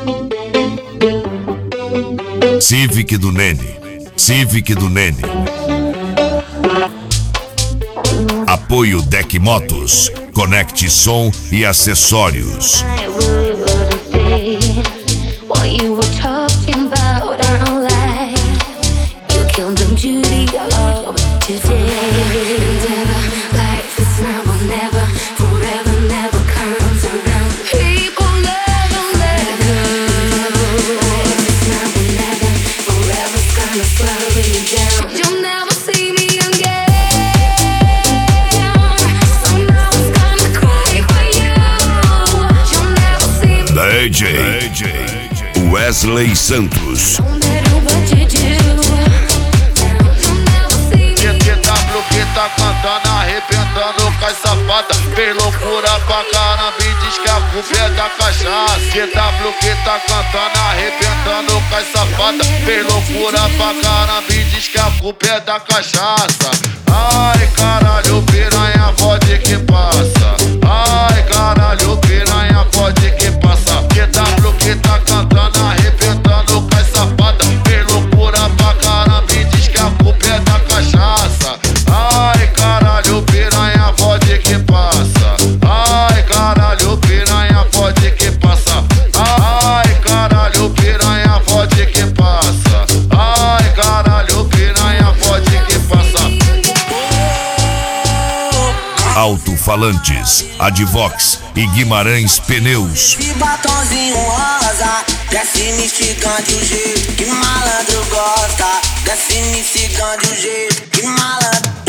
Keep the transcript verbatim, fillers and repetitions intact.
Civic do Nene, Civic do Nene. Apoio Deck Motos, conecte som e acessórios. D J Wesley Santos. Que tá cantando, arrebentando com as safadas. Fez loucura pra caramba e diz que a culpa é da cachaça. Q W que tá cantando, arrebentando com as safadas. Fez loucura pra caramba e diz que a culpa é da cachaça. Ai caralho, piranha, fode que passa. Ai caralho, piranha, fode que passa. Q W que tá cantando, arrebentando com as safadas. Fez loucura pra caramba e diz que a culpa é da cachaça. Ai caralho, piranha, fode que passa. Ai caralho, piranha, fode que passa. Ai caralho, piranha, fode que passa. Ai caralho, piranha, fode que passa. Alto-falantes, Advox e Guimarães Pneus. E batonzinho rosa, desce me instigando de um jeito que malandro gosta. Desce me instigando de um jeito que malandro